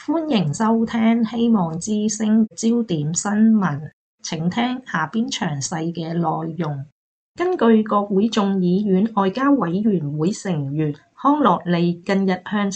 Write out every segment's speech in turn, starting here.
歡迎收聽希望之聲焦點新聞，請聽下邊詳細嘅內容。根據國會眾議院外交委員會成員康樂利近日向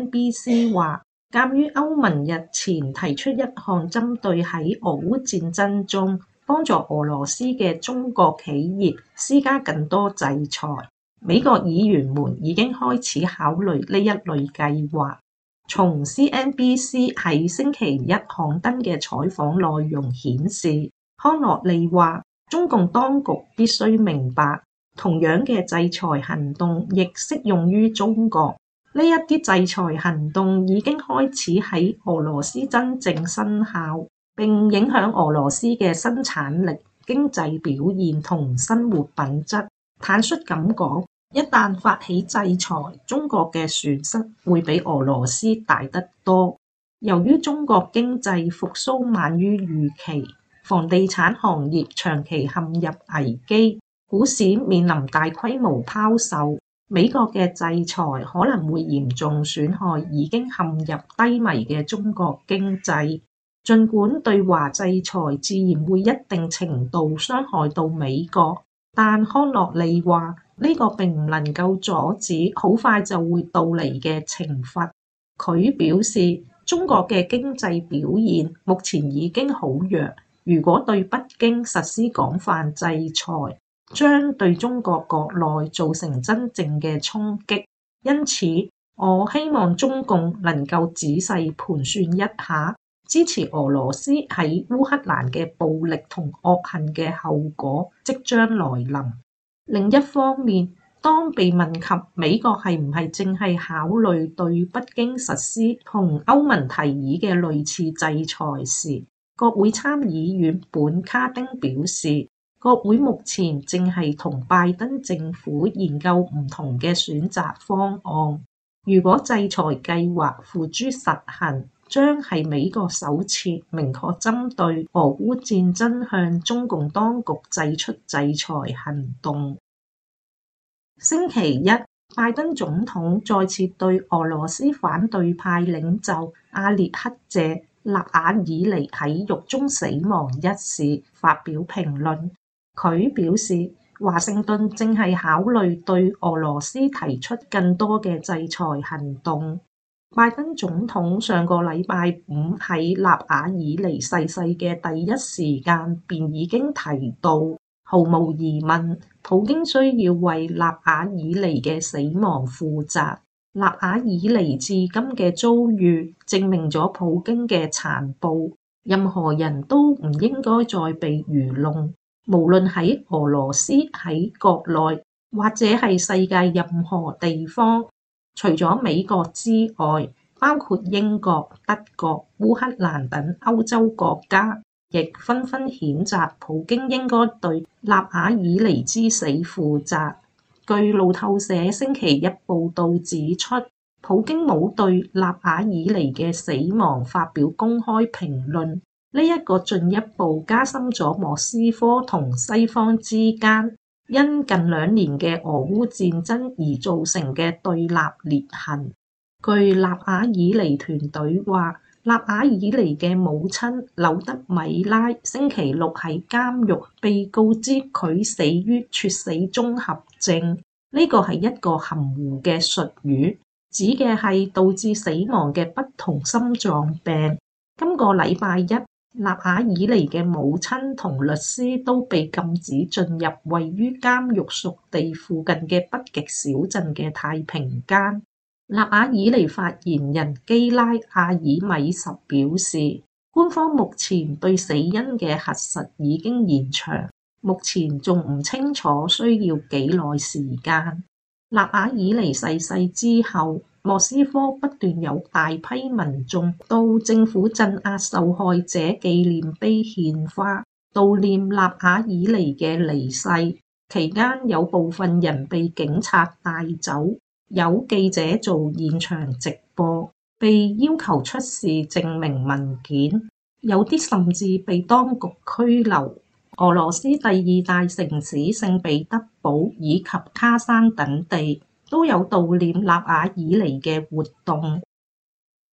CNBC 話，鑑於歐盟日前提出一項針對喺俄烏戰爭中幫助俄羅斯嘅中國企業施加更多制裁，美國議員們已經開始考慮呢一類計劃。從 CNBC 喺星期一刊登嘅採訪內容顯示，康樂利話中共當局必須明白，同樣嘅制裁行動亦適用於中國。呢一啲制裁行動已經開始喺俄羅斯真正生效，並影響俄羅斯嘅生產力、經濟表現同生活品質。坦率咁講，一旦發起制裁，中國嘅損失會比俄羅斯大得多。由於中國經濟復甦慢於預期，房地產行業長期陷入危機，股市面臨大規模拋售，美國嘅制裁可能會嚴重損害已經陷入低迷嘅中國經濟。儘管對華制裁自然會一定程度傷害到美國，但康樂利話呢個並唔能夠阻止好快就會到嚟嘅懲罰。佢表示，中國嘅經濟表現目前已經好弱，如果對北京實施廣泛制裁，將對中國國內造成真正嘅衝擊。因此，我希望中共能夠仔細盤算一下，支持俄羅斯喺烏克蘭嘅暴力同惡行嘅後果即將來臨。另一方面，當被問及美國係唔係正係考慮對北京實施同歐盟提議嘅類似制裁時，國會參議院本卡丁表示，國會目前正係同拜登政府研究唔同嘅選擇方案。如果制裁計劃付諸實行，將係美國首次明確針對俄烏戰爭向中共當局祭出制裁行動。星期一，拜登總統再次對俄羅斯反對派領袖阿列克謝納瓦爾尼喺獄中死亡一事發表評論。佢表示，華盛頓正係考慮對俄羅斯提出更多嘅制裁行動。拜登總統上個禮拜五喺納瓦爾尼逝世嘅第一時間便已經提到，毫無疑問，普京需要為納瓦爾尼嘅死亡負責。納瓦爾尼至今嘅遭遇證明咗普京嘅殘暴，任何人都唔應該再被愚弄，無論喺俄羅斯、喺國內或者係世界任何地方。除咗美國之外，包括英國、德國、烏克蘭等歐洲國家，亦紛紛譴責普京應該對納瓦爾尼之死負責。據路透社星期一報導指出，普京冇對納瓦爾尼嘅死亡發表公開評論，呢一個進一步加深咗莫斯科同西方之間因近2年嘅俄烏戰爭而造成嘅對立裂痕。據納瓦爾尼團隊話，納瓦爾尼嘅母親柳德米拉星期六喺監獄被告知佢死於猝死綜合症，呢個係一個含糊嘅術語，指嘅係導致死亡嘅不同心臟病。今個禮拜一，納瓦爾尼嘅母親同律師都被禁止進入位於監獄屬地附近嘅北極小鎮嘅太平間。納瓦爾尼發言人基拉阿爾米什表示，官方目前對死因嘅核實已經延長，目前仲唔清楚需要幾耐時間。納瓦爾尼逝世之後，莫斯科不斷有大批民眾到政府鎮壓受害者紀念碑獻花，悼念納瓦爾尼嘅離世。期間有部分人被警察帶走，有記者做現場直播，被要求出示證明文件，有啲甚至被當局拘留。俄羅斯第2大城市聖彼得堡以及卡山等地都有悼念納瓦爾尼嘅活動。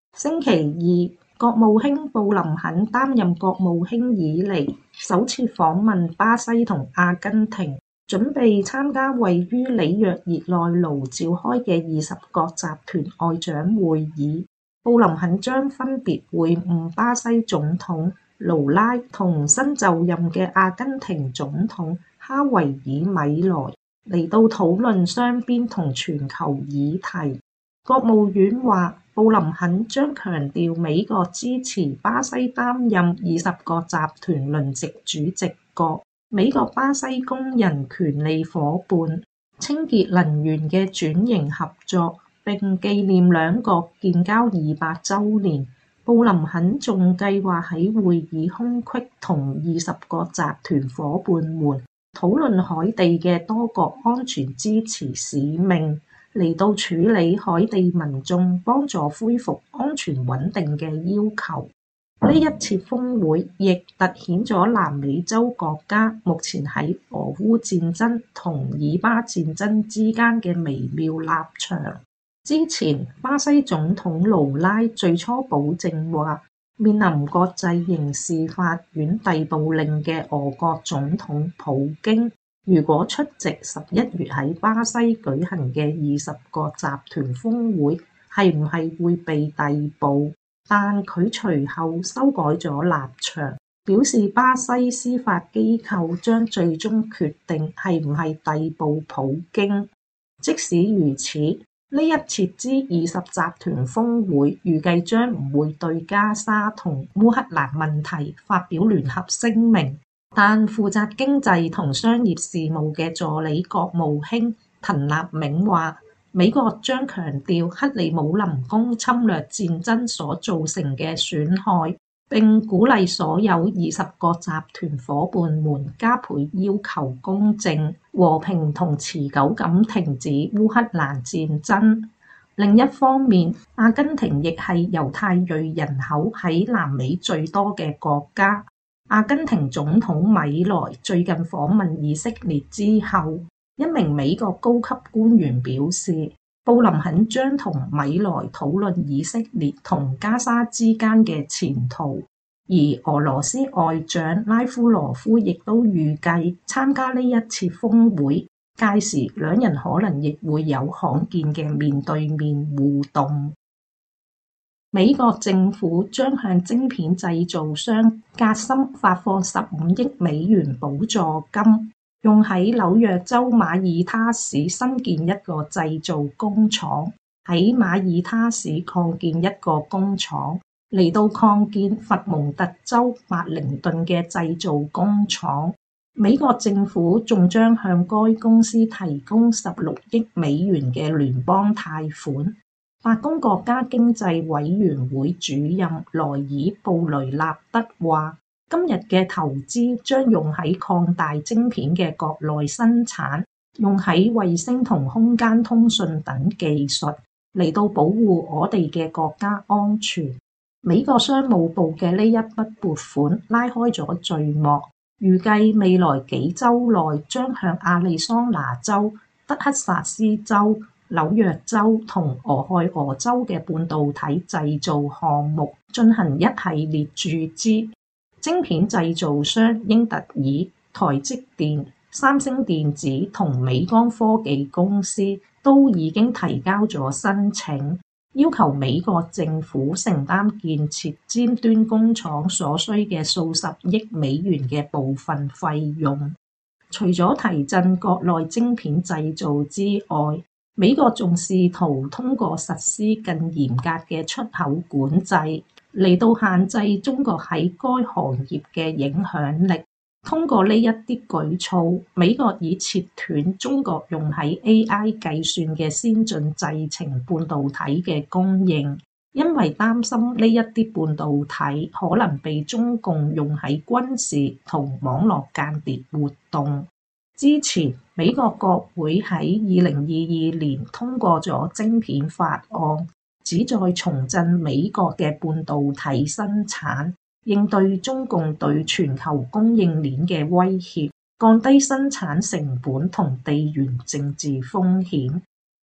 星期二，國務卿布林肯擔任國務卿以嚟首次訪問巴西同阿根廷，準備參加位於里約熱內盧召開嘅20國集團外長會議。布林肯將分別會晤巴西總統盧拉同新就任嘅阿根廷總統哈維爾米萊，嚟到討論雙邊同全球議題。國務院話，布林肯將強調美國支持巴西擔任20國集團輪值主席國，美國巴西工人權利夥伴，清潔能源嘅轉型合作，並紀念兩國建交200週年。布林肯仲計劃喺會議空隙同20國集團夥伴們討論海地嘅多國安全支持使命，嚟到處理海地民眾幫助恢復安全穩定嘅要求。呢一次峰會亦突顯咗南美洲國家目前喺俄烏戰爭同以巴戰爭之間嘅微妙立場。之前巴西總統盧拉最初保證話，面臨國際刑事法院逮捕令嘅俄國總統普京，如果出席11月喺巴西舉行嘅20國集團峰會，係唔係會被逮捕？但佢隨後修改咗立場，表示巴西司法機構將最終決定係唔係逮捕普京。即使如此，呢一次G20集團峰會預計將唔會對加沙同烏克蘭問題發表聯合聲明，但負責經濟同商業事務嘅助理國務卿滕納銘話，美國將強調克里姆林宮侵略戰爭所造成嘅損害，並鼓勵所有20國集團夥伴們加倍要求公正、和平同持久咁停止烏克蘭戰爭。另一方面，阿根廷亦係猶太裔人口喺南美最多嘅國家。阿根廷總統米萊最近訪問以色列之後，一名美國高級官員表示，布林肯將同米萊討論以色列同加沙之間嘅前途，而俄羅斯外長拉夫羅夫亦都預計參加呢一次峰會，屆時兩人可能亦會有罕見嘅面對面互動。美國政府將向晶片製造商格芯發放15億美元補助金，用喺紐約州馬爾他市新建一個製造工廠，喺馬爾他市擴建一個工廠，嚟到擴建佛蒙特州白靈頓嘅製造工廠。美國政府仲將向該公司提供16億美元嘅聯邦貸款。白宮國家經濟委員會主任萊爾布雷納德話，今日嘅投資將用喺擴大晶片嘅國內生產，用喺衛星同空間通訊等技術，嚟到保護我哋嘅國家安全。美國商務部嘅呢一筆撥款拉開咗序幕，預計未來幾週內將向亞利桑那州、德克薩斯州、紐約州同俄亥俄州嘅半導體製造項目進行一系列注資。晶片製造商英特爾、台積電、三星電子同美光科技公司都已經提交咗申請，要求美國政府承擔建設尖端工廠所需嘅數十億美元嘅部分費用。除咗提振國內晶片製造之外，美國仲試圖通過實施更嚴格嘅出口管制，嚟到限制中國喺該行業嘅影響力。通過呢一啲舉措，美國已切斷中國用喺 AI 計算嘅先進製程半導體嘅供應，因為擔心呢一啲半導體可能被中共用喺軍事同網絡間諜活動。之前美國國會喺2022年通過咗晶片法案，旨在重振美國嘅半導體生產，應對中共對全球供應鏈嘅威脅，降低生產成本同地緣政治風險。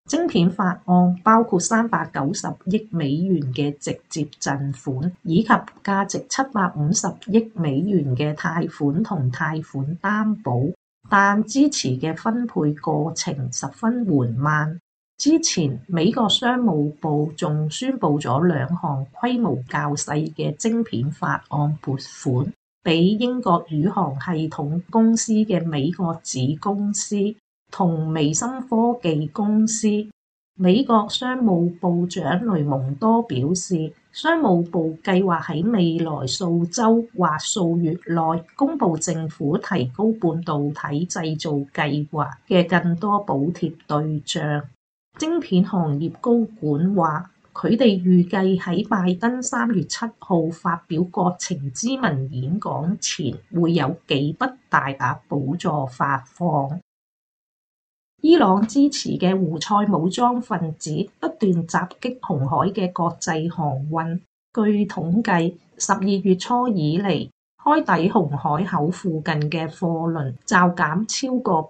晶片法案包括390億美元嘅直接贈款，以及價值750億美元嘅貸款同貸款擔保，但支持嘅分配過程十分緩慢。之前美國商務部仲宣布咗2項規模較細嘅晶片法案撥款，俾英國宇航系統公司嘅美國子公司同微芯科技公司。美國商務部長雷蒙多表示，商務部計劃喺未來數週或數月內公布政府提高半導體製造計劃嘅更多補貼對象。晶片行業高管話，佢哋預計喺拜登3月7號發表國情咨文演講前，會有幾筆大額補助發放。伊朗支持嘅胡塞武裝分子不斷襲擊紅海嘅國際航運。據統計，12月初以嚟，開抵紅海口附近嘅貨輪驟減超過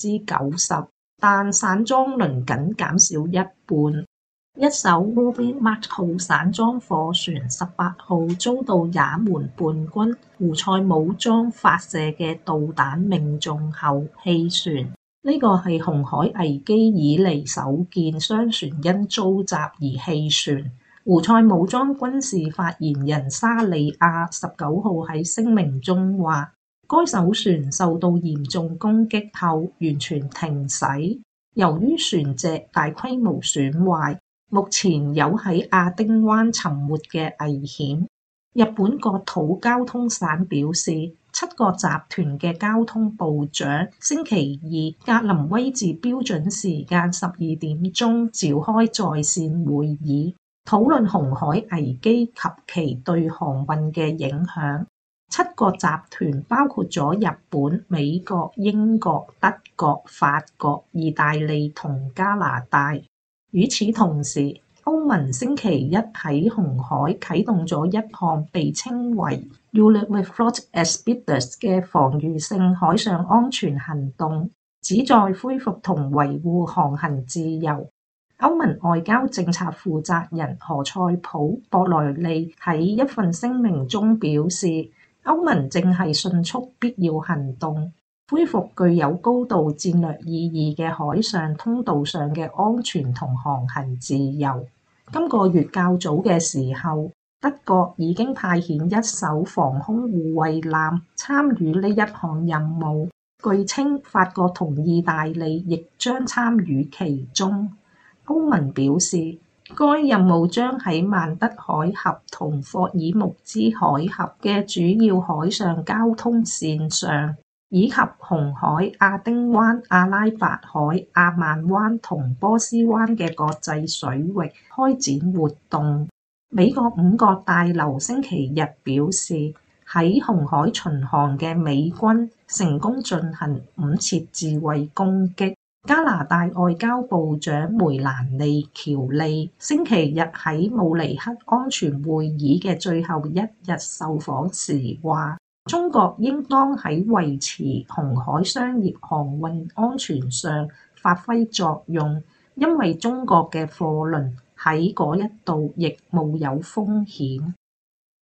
90%，但散裝輪僅減少一半。一艘 Ruby Mark 號散裝貨船18號遭到也門叛軍胡塞武裝發射嘅導彈命中後棄船。呢個係紅海危機以嚟首見商船因遭襲而棄船。胡塞武裝軍事發言人沙利亞19號喺聲明中話，該艘船受到嚴重攻擊後完全停駛，由於船隻大規模損壞，目前有喺亞丁灣沉沒嘅危險。日本國土交通省表示，7個集團嘅交通部長星期二格林威治標準時間12點鐘召開在線會議，討論紅海危機及其對航運嘅影響。7個集團包括咗日本、美國、英國、德國、法國、意大利同加拿大。與此同時，歐盟星期一喺紅海啟動咗一項被稱為 Ultimate Fleet Expedition 嘅防禦性海上安全行動，旨在恢復同維護航行自由。歐盟外交政策負責人何塞普·博萊利喺一份聲明中表示，歐盟正係迅速必要行動，恢復具有高度戰略意義嘅海上通道上嘅安全同航行自由。今個月較早嘅時候，德國已經派遣一艘防空護衛艦參與呢一項任務，據稱法國同意大利亦將參與其中。歐盟表示，該任務將喺曼德海峽同霍爾木茲海峽嘅主要海上交通線上，以及紅海、亞丁灣、阿拉伯海、阿曼灣同波斯灣嘅國際水域開展活動。美國五角大樓星期日表示，喺紅海巡航嘅美軍成功進行5次自衛攻擊。加拿大外交部長梅蘭妮·喬利星期日喺慕尼黑安全會議嘅最後一日受訪時話，中國應當喺維持紅海商業航運安全上發揮作用，因為中國嘅貨輪喺嗰一度亦冒有風險。